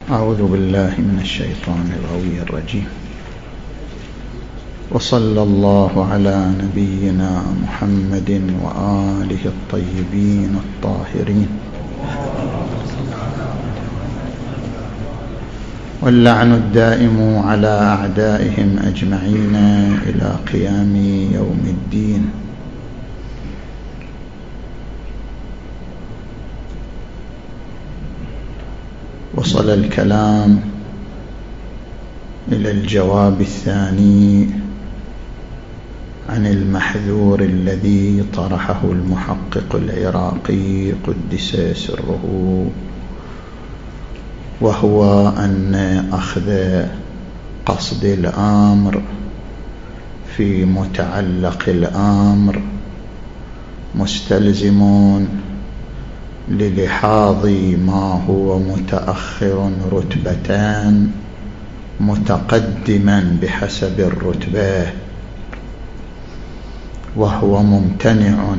أعوذ بالله من الشيطان الغوي الرجيم. وصلى الله على نبينا محمد وآله الطيبين الطاهرين، واللعن الدائم على أعدائهم أجمعين إلى قيام يوم الدين. وصل الكلام إلى الجواب الثاني عن المحذور الذي طرحه المحقق العراقي قدس سره، وهو أن أخذ قصد الأمر في متعلق الأمر مستلزم للحاظ ما هو متأخر رتبتان متقدما بحسب الرتبة، وهو ممتنع.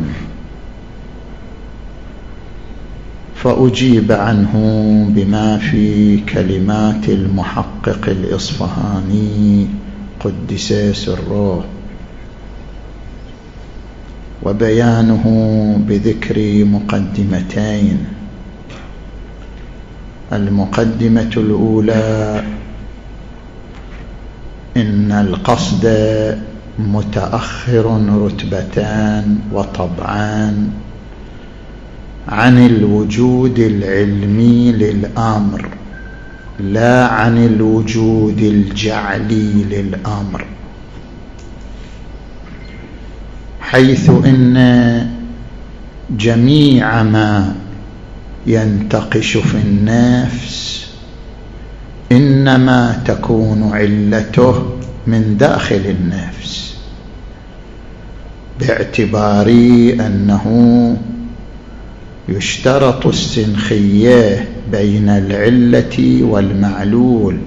فأجيب عنه بما في كلمات المحقق الإصفهاني قدس سره، وبيانه بذكر مقدمتين. المقدمة الأولى: إن القصد متأخر رتبتان وطبعان عن الوجود العلمي للأمر، لا عن الوجود الجعلي للأمر، حيث إن جميع ما ينتقش في النفس إنما تكون علته من داخل النفس، باعتبار أنه يشترط السنخية بين العلة والمعلول،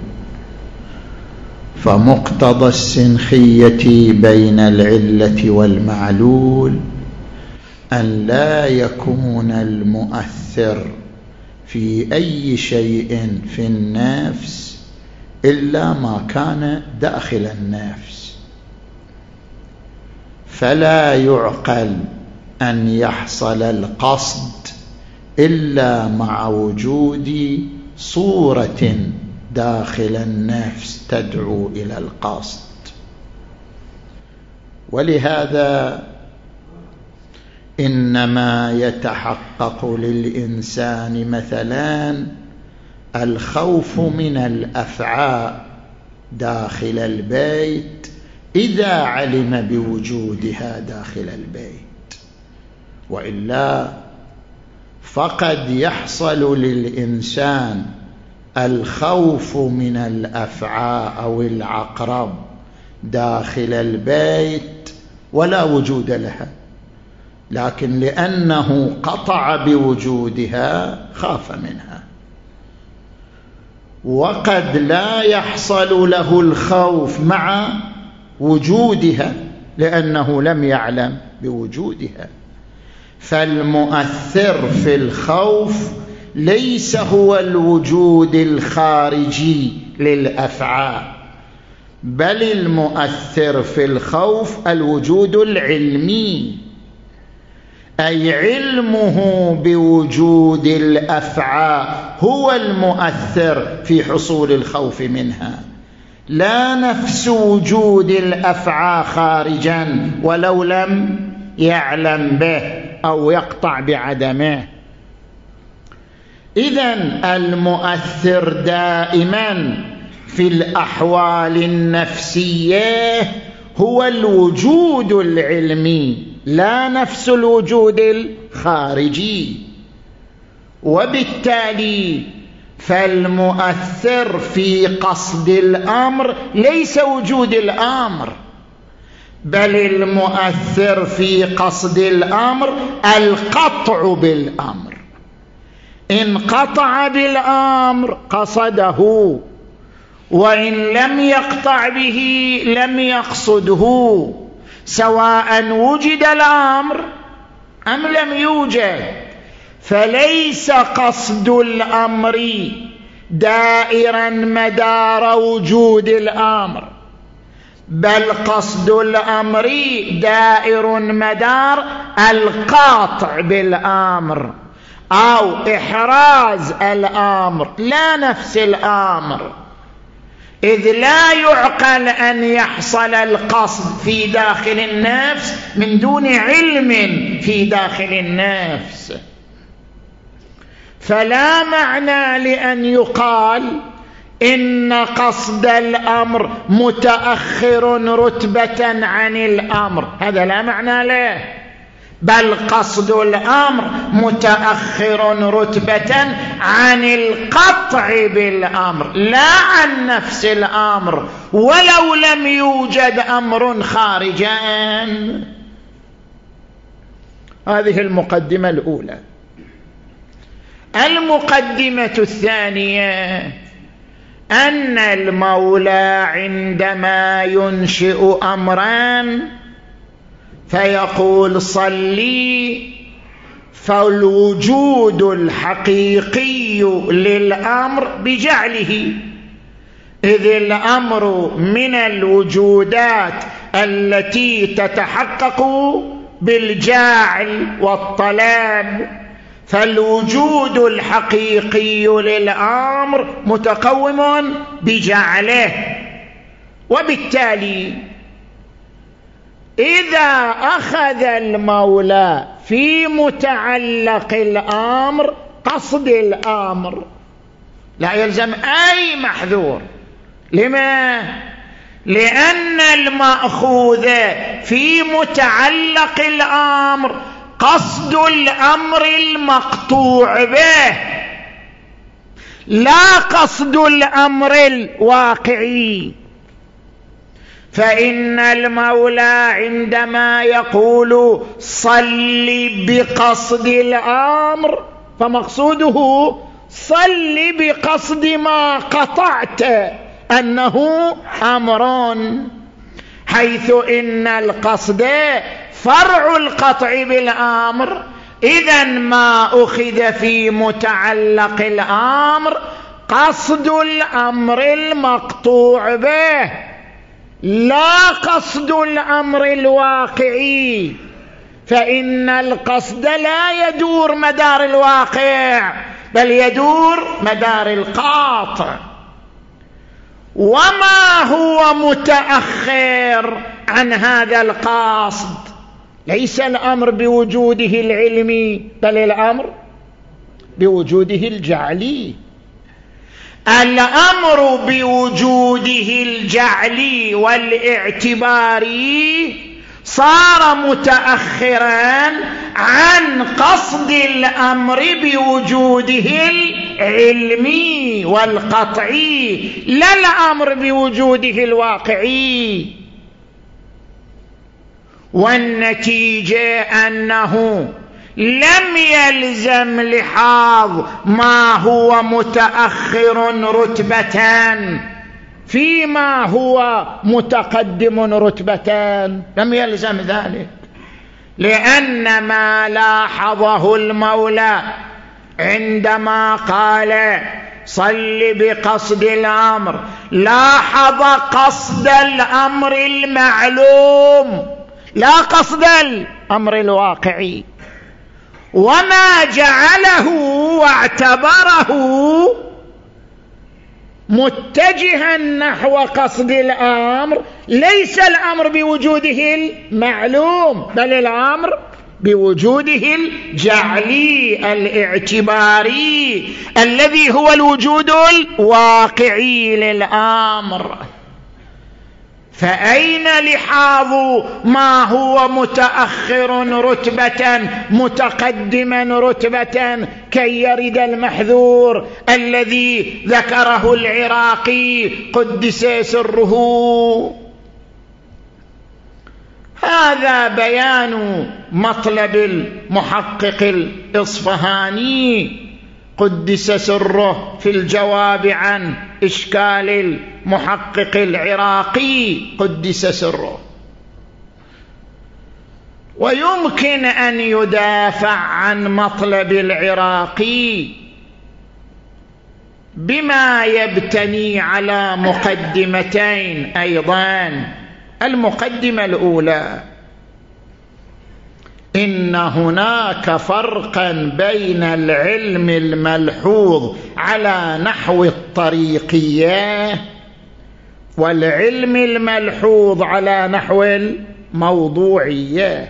فمقتضى السنخية بين العلة والمعلول أن لا يكون المؤثر في أي شيء في النفس إلا ما كان داخل النفس، فلا يعقل أن يحصل القصد إلا مع وجود صورة داخل النفس تدعو إلى القصد. ولهذا إنما يتحقق للإنسان مثلا الخوف من الأفعى داخل البيت إذا علم بوجودها داخل البيت، وإلا فقد يحصل للإنسان الخوف من الأفعى أو العقرب داخل البيت ولا وجود لها، لكن لأنه قطع بوجودها خاف منها. وقد لا يحصل له الخوف مع وجودها لأنه لم يعلم بوجودها، فالمؤثر في الخوف ليس هو الوجود الخارجي للأفعال، بل المؤثر في الخوف الوجود العلمي، أي علمه بوجود الأفعى هو المؤثر في حصول الخوف منها، لا نفس وجود الأفعى خارجا ولو لم يعلم به أو يقطع بعدمه. إذن المؤثر دائما في الأحوال النفسية هو الوجود العلمي، لا نفس الوجود الخارجي. وبالتالي فالمؤثر في قصد الأمر ليس وجود الأمر، بل المؤثر في قصد الأمر القطع بالأمر. إن قطع بالأمر قصده، وإن لم يقطع به لم يقصده، سواء وجد الأمر أم لم يوجد. فليس قصد الأمر دائرا مدار وجود الأمر، بل قصد الأمر دائر مدار القاطع بالأمر أو إحراز الأمر، لا نفس الأمر، إذ لا يعقل أن يحصل القصد في داخل النفس من دون علم في داخل النفس. فلا معنى لأن يقال إن قصد الأمر متأخر رتبة عن الأمر، هذا لا معنى له، بل قصد الأمر متأخر رتبة عن القطع بالأمر لا عن نفس الأمر، ولو لم يوجد أمر خارجا. هذه المقدمة الأولى. المقدمة الثانية أن المولى عندما ينشئ أمرا فيقول صلي، فالوجود الحقيقي للأمر بجعله، إذ الأمر من الوجودات التي تتحقق بالجعل والطلب، فالوجود الحقيقي للأمر متقوم بجعله. وبالتالي إذا أخذ المولى في متعلق الأمر قصد الأمر لا يلزم أي محذور. لما؟ لأن المأخوذ في متعلق الأمر قصد الأمر المقطوع به، لا قصد الأمر الواقعي. فإن المولى عندما يقول صل بقصد الأمر فمقصوده صل بقصد ما قطعت أنه أمر، حيث إن القصد فرع القطع بالأمر. إذن ما أخذ في متعلق الأمر قصد الأمر المقطوع به، لا قصد الأمر الواقعي، فإن القصد لا يدور مدار الواقع بل يدور مدار القاطع. وما هو متأخر عن هذا القصد؟ ليس الأمر بوجوده العلمي بل الأمر بوجوده الجعلي. الأمر بوجوده الجعلي والاعتباري صار متأخرا عن قصد الأمر بوجوده العلمي والقطعي، لا الأمر بوجوده الواقعي. والنتيجة أنه لم يلزم لحاظ ما هو متأخر رتبة فيما هو متقدم رتبة، لم يلزم ذلك، لأن ما لاحظه المولى عندما قال صل بقصد الأمر لاحظ قصد الأمر المعلوم لا قصد الأمر الواقعي، وما جعله واعتبره متجها نحو قصد الأمر ليس الأمر بوجوده المعلوم بل الأمر بوجوده الجعلي الاعتباري الذي هو الوجود الواقعي للأمر. فأين لحاظ ما هو متأخر رتبة متقدما رتبة كي يرد المحذور الذي ذكره العراقي قدس سره؟ هذا بيان مطلب المحقق الإصفهاني قدس سره في الجواب عن إشكال المحقق العراقي قدس سره. ويمكن أن يدافع عن مطلب العراقي بما يبتني على مقدمتين أيضا. المقدمة الأولى: إن هناك فرقا بين العلم الملحوظ على نحو الطريقية والعلم الملحوظ على نحو الموضوعية.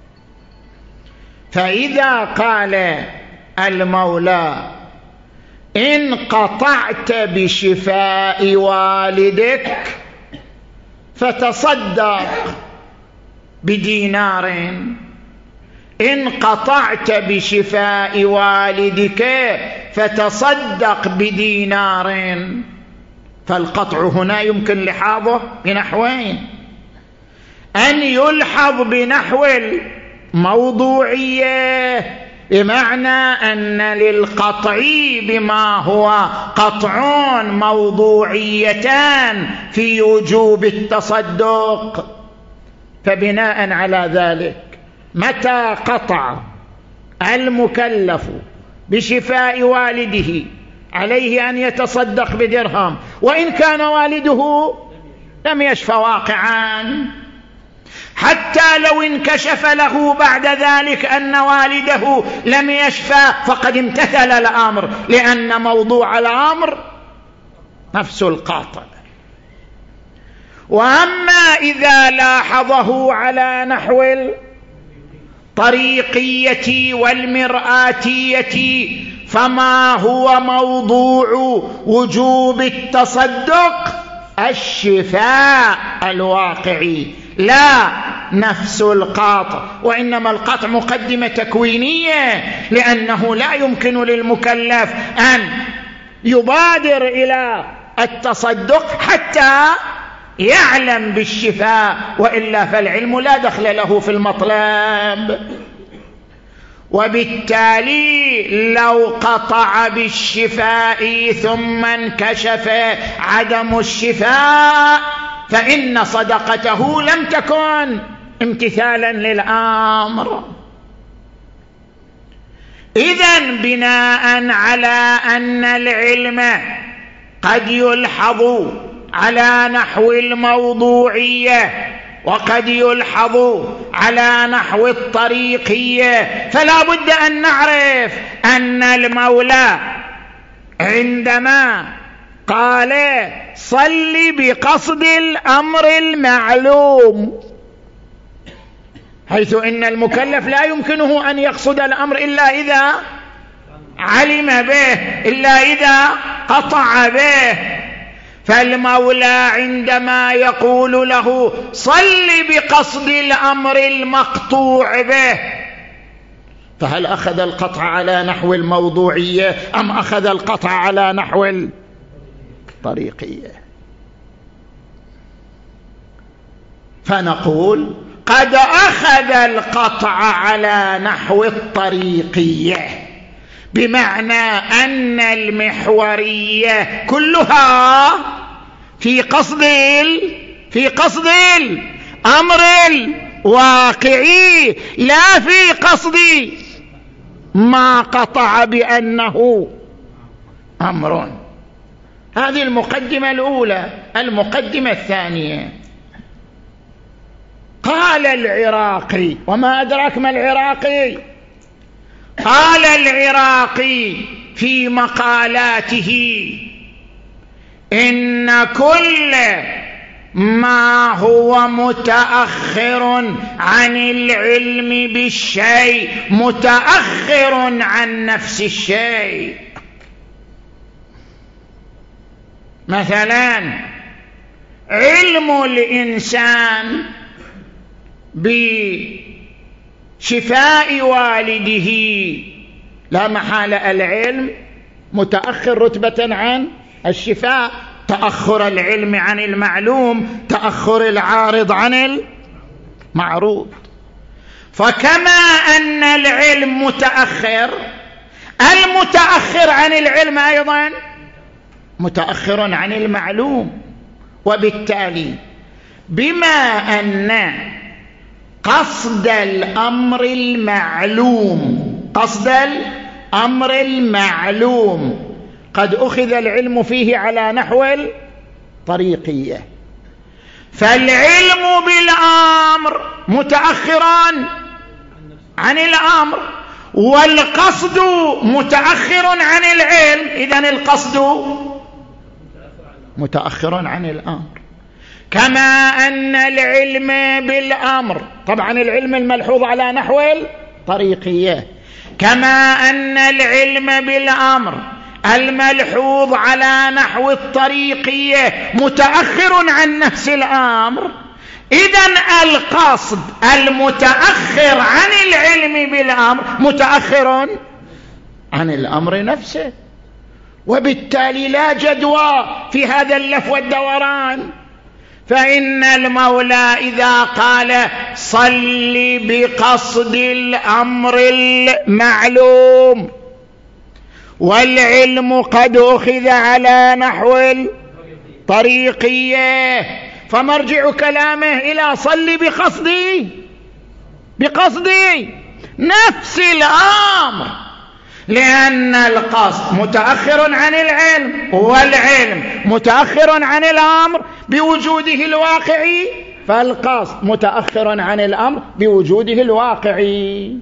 فإذا قال المولى: إن قطعت بشفاء والدك فتصدق بدينار، إن قطعت بشفاء والدك فتصدق بدينار، فالقطع هنا يمكن لحاظه بنحوين: أن يلحظ بنحو الموضوعية بمعنى أن للقطع بما هو قطع موضوعيتان في وجوب التصدق. فبناء على ذلك متى قطع المكلف بشفاء والده عليه أن يتصدق بدرهم، وإن كان والده لم يشفى واقعا، حتى لو انكشف له بعد ذلك أن والده لم يشفى فقد امتثل الأمر، لأن موضوع الأمر نفس القاطع. وأما إذا لاحظه على نحو الطريقية والمرآتية فما هو موضوع وجوب التصدق؟ الشفاء الواقعي، لا نفس القاطع. وإنما القطع مقدمة تكوينية، لأنه لا يمكن للمكلف أن يبادر إلى التصدق حتى يعلم بالشفاء، وإلا فالعلم لا دخل له في المطلب. وبالتالي لو قطع بالشفاء ثم انكشف عدم الشفاء فإن صدقته لم تكن امتثالا للأمر. إذن بناء على أن العلم قد يلحظ على نحو الموضوعية وقد يلحظ على نحو الطريقية، فلا بد أن نعرف أن المولى عندما قال صل بقصد الأمر المعلوم، حيث إن المكلف لا يمكنه أن يقصد الأمر إلا إذا علم به، إلا إذا قطع به. فالمولى عندما يقول له صل بقصد الأمر المقطوع به، فهل أخذ القطع على نحو الموضوعية أم أخذ القطع على نحو الطريقية؟ فنقول قد أخذ القطع على نحو الطريقية، بمعنى أن المحورية كلها في قصد الأمر الواقعي، لا في قصد ما قطع بأنه أمر. هذه المقدمة الأولى. المقدمة الثانية: قال العراقي، وما أدراك ما العراقي؟ قال العراقي في مقالاته: إن كل ما هو متأخر عن العلم بالشيء متأخر عن نفس الشيء. مثلا علم الإنسان بشفاء والده لا محالة العلم متأخر رتبة عن الشفاء، تأخر العلم عن المعلوم، تأخر العارض عن المعروض. فكما أن العلم متأخر، المتأخر عن العلم أيضا متأخر عن المعلوم. وبالتالي بما أن قصد الأمر المعلوم قد أخذ العلم فيه على نحو الطريقية، فالعلم بالأمر متأخر عن الأمر، والقصد متأخر عن العلم، إذن القصد متأخر عن الأمر. كما أن العلم بالأمر، طبعا العلم الملحوظ على نحو الطريقية، كما أن العلم بالأمر الملحوظ على نحو الطريقية متأخر عن نفس الأمر، إذن القصد المتأخر عن العلم بالأمر متأخر عن الأمر نفسه، وبالتالي لا جدوى في هذا اللف والدوران. فإن المولى إذا قال صل بقصد الأمر المعلوم والعلم قد أخذ على نحو الطريقية، فمرجع كلامه إلى صل بقصدي نفس الأمر، لأن القصد متأخر عن العلم والعلم متأخر عن الأمر بوجوده الواقعي، فالقصد متأخر عن الأمر بوجوده الواقعي.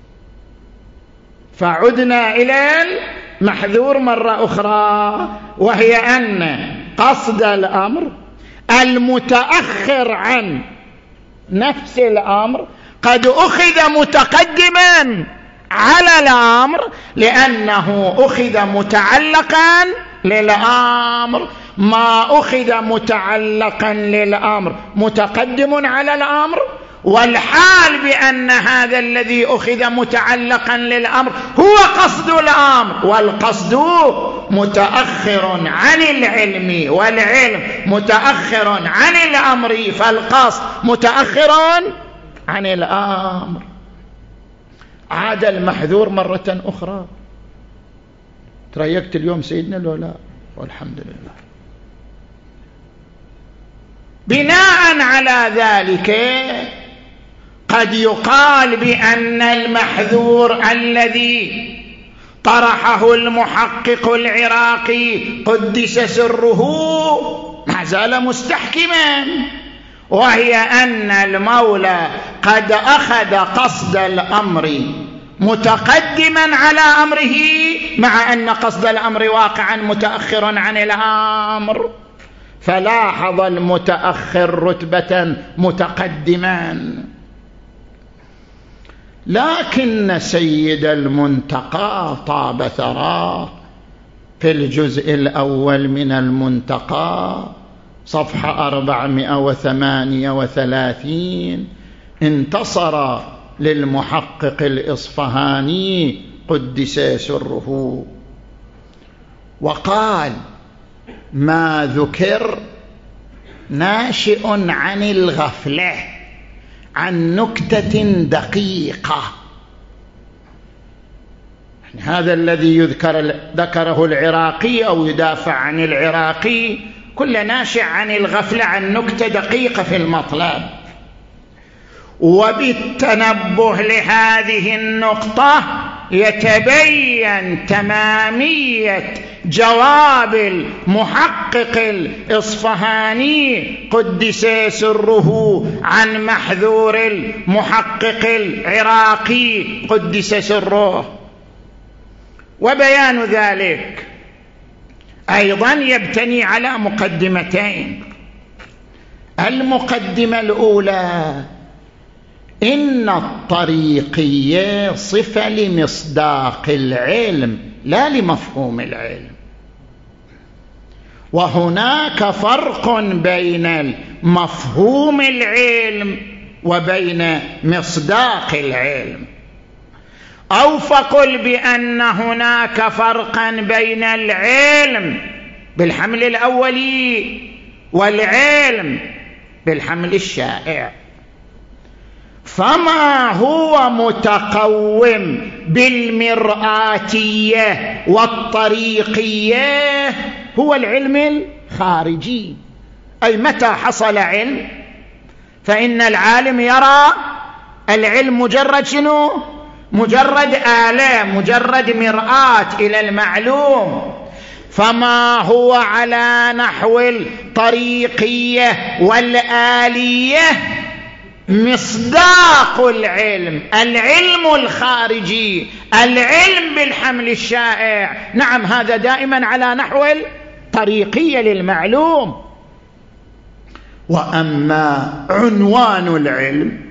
فعدنا إلى المحذور مرة أخرى، وهي أن قصد الأمر المتأخر عن نفس الأمر قد أخذ متقدما على الأمر، لأنه أخذ متعلقا للأمر، ما أخذ متعلقا للأمر متقدم على الأمر، والحال بأن هذا الذي أخذ متعلقا للأمر هو قصد الأمر، والقصد متأخر عن العلم والعلم متأخر عن الأمر، فالقصد متأخر عن الأمر. عاد المحذور مرة أخرى. تريقت اليوم سيدنا لو لا؟ والحمد لله. بناء على ذلك قد يقال بأن المحذور الذي طرحه المحقق العراقي قدس سره ما زال مستحكما، وهي أن المولى قد أخذ قصد الأمر متقدما على أمره، مع أن قصد الأمر واقعا متأخر عن الأمر، فلاحظ المتأخر رتبة متقدما. لكن سيد المنتقى طاب ثراه في الجزء الأول من المنتقى صفحة 438 انتصر للمحقق الإصفهاني قدس سره وقال: ما ذكر ناشئ عن الغفلة عن نكتة دقيقة. هذا الذي ذكره العراقي أو يدافع عن العراقي كل ناشئ عن الغفلة عن نكتة دقيقة في المطلب، وبالتنبه لهذه النقطة يتبين تمامية جواب المحقق الإصفهاني قدس سره عن محذور المحقق العراقي قدس سره. وبيان ذلك أيضا يبتني على مقدمتين. المقدمة الأولى: إن الطريقية صفة لمصداق العلم لا لمفهوم العلم، وهناك فرق بين مفهوم العلم وبين مصداق العلم، أو فقل بأن هناك فرقا بين العلم بالحمل الأولي والعلم بالحمل الشائع. فما هو متقوم بالمرآتية والطريقية هو العلم الخارجي، أي متى حصل علم فإن العالم يرى العلم مجرد شنو؟ مجرد آلة، مجرد مرآة إلى المعلوم. فما هو على نحو الطريقية والآلية مصداق العلم، العلم الخارجي، العلم بالحمل الشائع. نعم، هذا دائما على نحو الطريقية للمعلوم. وأما عنوان العلم،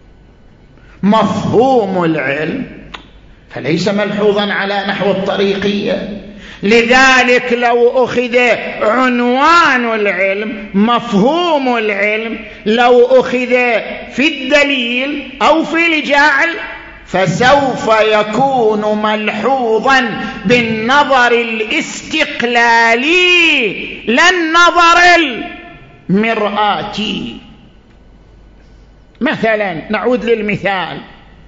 مفهوم العلم، فليس ملحوظا على نحو الطريقية. لذلك لو أخذ عنوان العلم، مفهوم العلم، لو أخذ في الدليل أو في الجعل، فسوف يكون ملحوظا بالنظر الاستقلالي لا النظر المرآتي. مثلا نعود للمثال،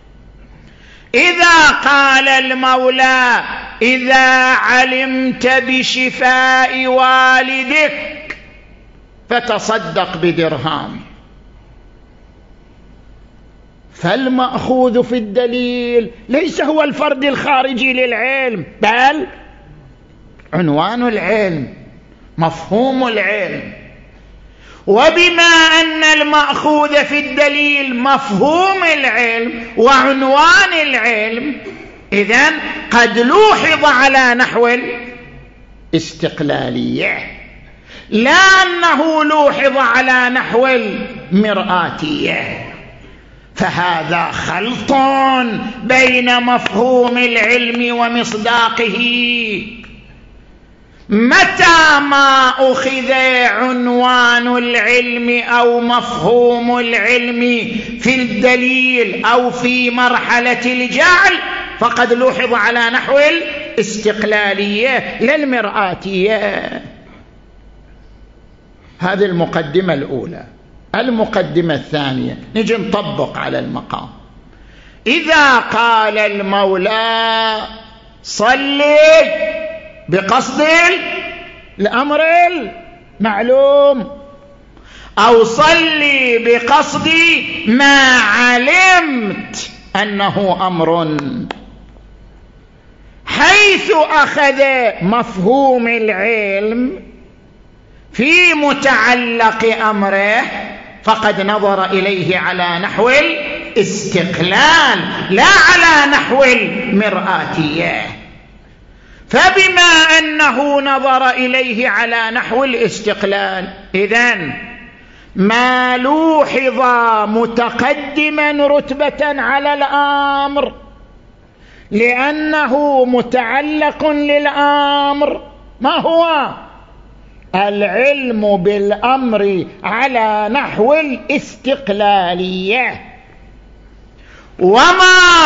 إذا قال المولى: إذا علمت بشفاء والدك فتصدق بدرهم، فالمأخوذ في الدليل ليس هو الفرد الخارجي للعلم، بل عنوان العلم، مفهوم العلم. وبما أن المأخوذ في الدليل مفهوم العلم وعنوان العلم، إذن قد لوحظ على نحو الاستقلالية، لا أنه لوحظ على نحو المرآتية. فهذا خلط بين مفهوم العلم ومصداقه. متى ما أخذ عنوان العلم أو مفهوم العلم في الدليل أو في مرحلة الجعل، فقد لوحظ على نحو الاستقلالية لا المرآتية. هذه المقدمة الأولى. المقدمة الثانية، نجي نطبق على المقام. إذا قال المولى: صلي بقصد الأمر المعلوم، أو صلي بقصد ما علمت أنه أمر، حيث أخذ مفهوم العلم في متعلق أمره فقد نظر إليه على نحو الاستقلال لا على نحو المرآتية. فبما أنه نظر إليه على نحو الاستقلال، إذن ما لوحظ متقدما رتبة على الأمر لأنه متعلق للأمر، ما هو؟ العلم بالأمر على نحو الاستقلالية. وما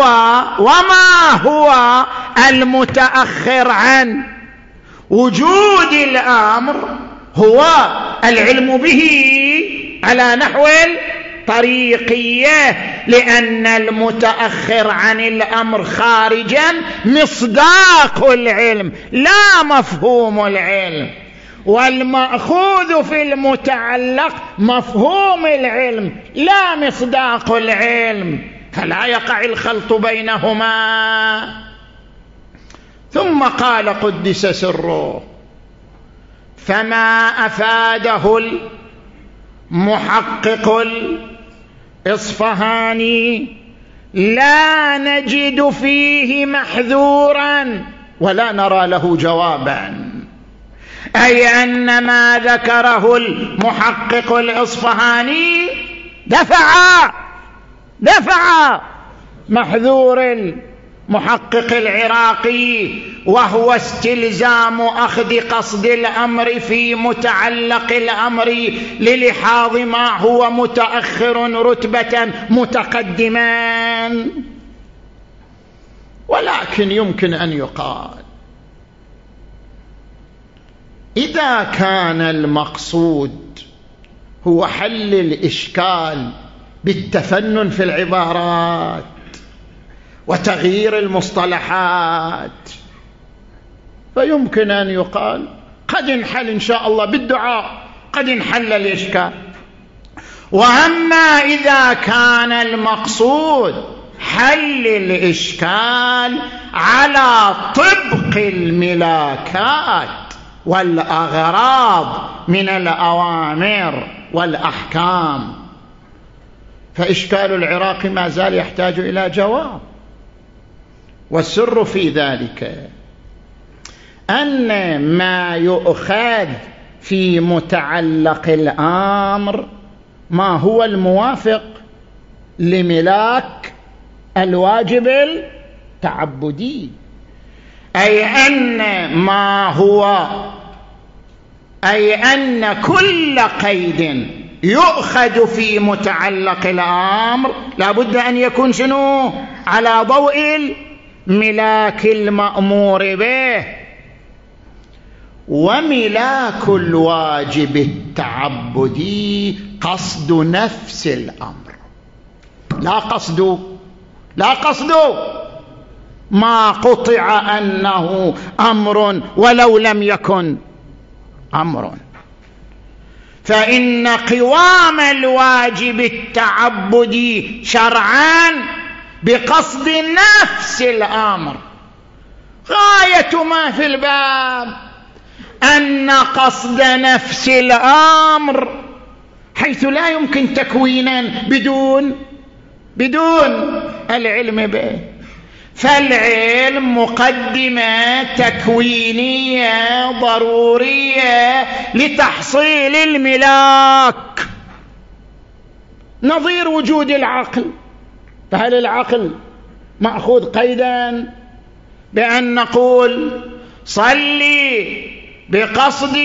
هو المتأخر عن وجود الأمر هو العلم به على نحو الطريقية، لأن المتأخر عن الأمر خارجا مصداق العلم لا مفهوم العلم، والمأخوذ في المتعلق مفهوم العلم لا مصداق العلم، فلا يقع الخلط بينهما. ثم قال قدس سره: فما أفاده المحقق الإصفهاني لا نجد فيه محذورا ولا نرى له جوابا، أي أن ما ذكره المحقق الإصفهاني دفع محذور المحقق العراقي، وهو استلزام أخذ قصد الأمر في متعلق الأمر للحاظ ما هو متأخر رتبة متقدما. ولكن يمكن أن يقال: إذا كان المقصود هو حل الإشكال بالتفنن في العبارات وتغيير المصطلحات، فيمكن أن يقال قد انحل إن شاء الله بالدعاء، قد انحل الإشكال. وأما إذا كان المقصود حل الإشكال على طبق الملاكات والأغراض من الأوامر والأحكام. فإشكال العراق ما زال يحتاج إلى جواب. والسر في ذلك أن ما يؤخذ في متعلق الأمر ما هو الموافق لملاك الواجب التعبدي، أي أن كل قيد يؤخذ في متعلق الأمر لا بد أن يكون شنو؟ على ضوء الملاك المأمور به. وملاك الواجب التعبدي قصد نفس الأمر، لا قصد ما قطع أنه أمر ولو لم يكن أمر. فإن قوام الواجب التعبدي شرعا بقصد نفس الأمر. غاية ما في الباب أن قصد نفس الأمر حيث لا يمكن تكوينا بدون العلم به. فالعلم مقدمة تكوينية ضرورية لتحصيل الملاك، نظير وجود العقل. فهل العقل مأخوذ قيدا بأن نقول صلي بقصد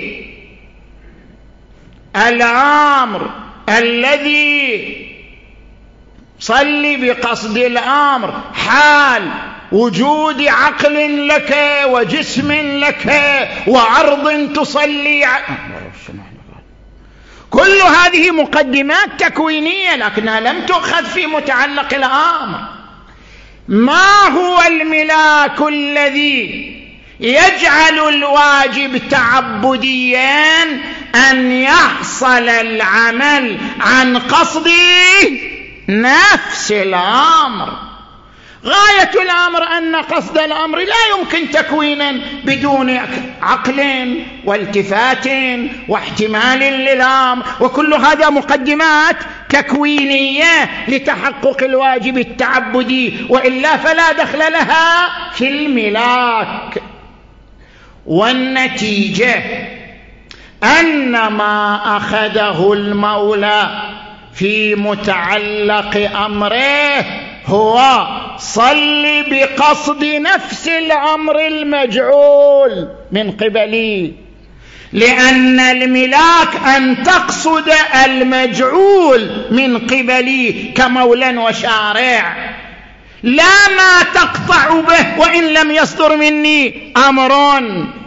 الأمر الذي صلي بقصد الأمر حال وجود عقل لك وجسم لك وعرض تصلي كل هذه مقدمات تكوينية لكنها لم تؤخذ في متعلق الأمر. ما هو الملاك الذي يجعل الواجب تعبديا؟ أن يحصل العمل عن قصد نفس الأمر. غاية الأمر أن قصد الأمر لا يمكن تكوينا بدون عقل والتفات واحتمال للأمر، وكل هذا مقدمات تكوينية لتحقق الواجب التعبدي، وإلا فلا دخل لها في الملاك. والنتيجة أن ما أخذه المولى في متعلق أمره هو صل بقصد نفس الأمر المجعول من قبلي، لأن الملاك أن تقصد المجعول من قبلي كمولى وشارع، لا ما تقطع به وإن لم يصدر مني أمر.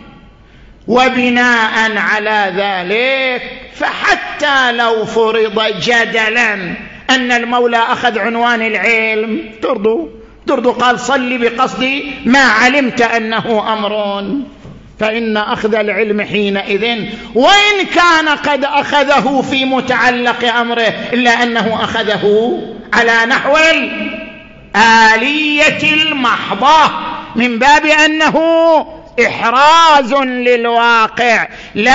وبناء على ذلك فحتى لو فرض جدلا أن المولى أخذ عنوان العلم ترضوا قال صل بقصد ما علمت أنه أمر، فإن أخذ العلم حينئذ وإن كان قد أخذه في متعلق أمره إلا أنه أخذه على نحو الآلية المحضة من باب أنه إحراز للواقع لا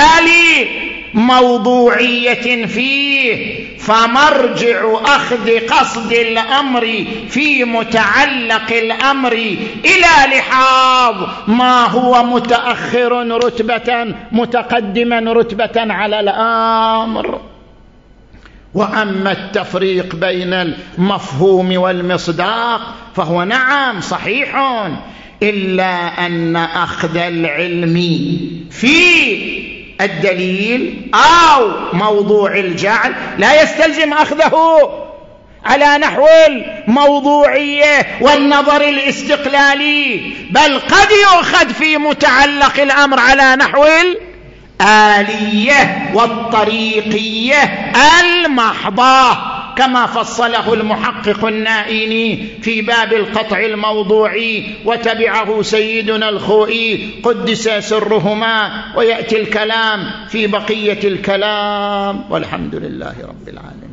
لموضوعية فيه. فمرجع أخذ قصد الأمر في متعلق الأمر إلى لحاظ ما هو متأخر رتبة متقدما رتبة على الأمر. وأما التفريق بين المفهوم والمصداق فهو نعم صحيح، إلا أن أخذ العلم في الدليل أو موضوع الجعل لا يستلزم أخذه على نحو الموضوعية والنظر الاستقلالي، بل قد يؤخذ في متعلق الأمر على نحو الآلية والطريقية المحضة كما فصله المحقق النائيني في باب القطع الموضوعي، وتبعه سيدنا الخوئي قدس سرهما، ويأتي الكلام في بقية الكلام، والحمد لله رب العالمين.